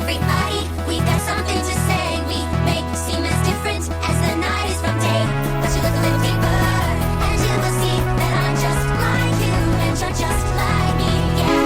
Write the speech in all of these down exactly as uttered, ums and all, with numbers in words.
everybody, we've got something to say. We may seem as different as the night is from day, but you look a little deeper, and you will see that I'm just like you, and you're just like me, yeah.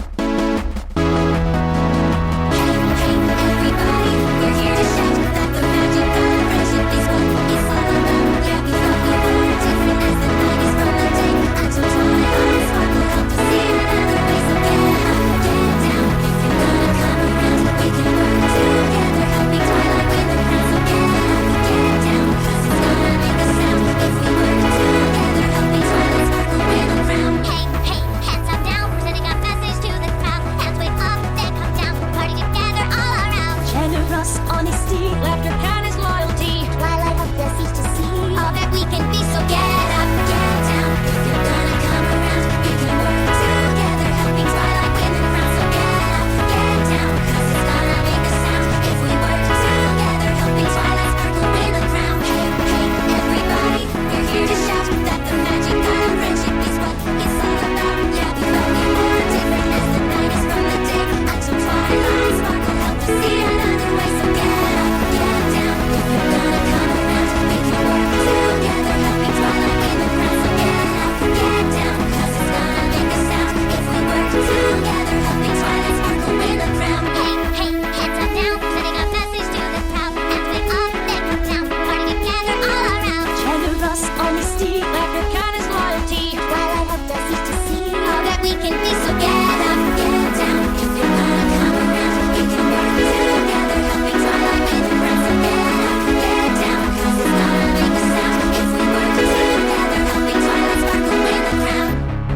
Hey, hey, everybody, we're here to shout that the magic of friendship is what it's all about. Yeah, we thought we were different as the night is from the day, until twilight sparkle helped us see another way. So get up, get down, if you're gonna come around, we can work together, helping twilight win the crown. So get up, get down, 'cause it's gonna make a sound if we work together, helping twilight sparkle win the crown. Hey, hey, hands up now, we're sending a message to the crowd. Hands way up, then come down, party together all around. Generous honesty, laughter, kindness, loyalty. Twilight of the seas to see. All that we can be, so get up, get down, if you're gonna come around, we can work together, helping twilight win the crown. So get up, get down, 'cause it's gonna make a sound if we work together, helping twilight sparkle win the crown. Hey, hey, everybody, we're here to shout that the magic of friendship is what it's all about. Yeah, we thought we were different as the night is from the day, until twilight sparkle helped us see another way. So get up, get down, if you're gonna come around, we can work together, helping twilight win the crown. So get up, get down, 'cause it's gonna make a sound if we work together, helping twilight sparkle win the crown. Hey, hey, hands up now, we're sending a message to the crowd. Hands way up, then come down, party together all around. Generous honesty, laughter, kindness, loyalty. Twilight of the seas to see. All that we can be, so get up, get down, if you're gonna come around, we can work together, helping twilight win the crown. So get up, get down, 'cause it's gonna make a sound if we work together, helping twilight sparkle win the crown.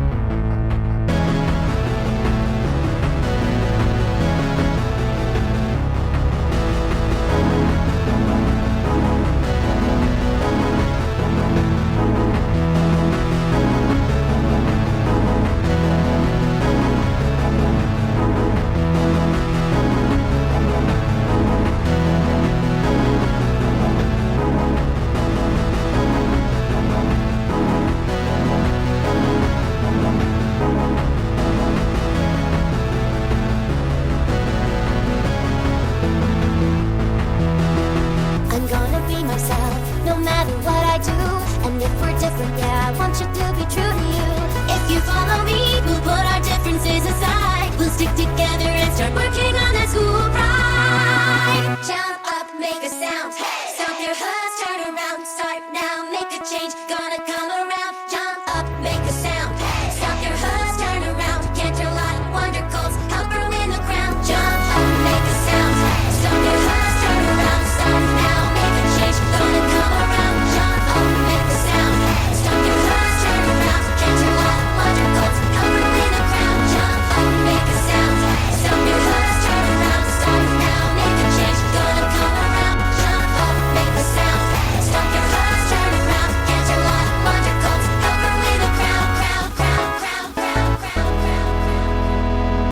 I'm gonna be myself, no matter what I do. And if we're different, yeah, I want you to be true to you. If you follow me, we'll put our differences aside. We'll stick together and start working on that school pride. Jump up, make a sound. Stomp your hoods, turn around, start now, make a change. Gonna come around.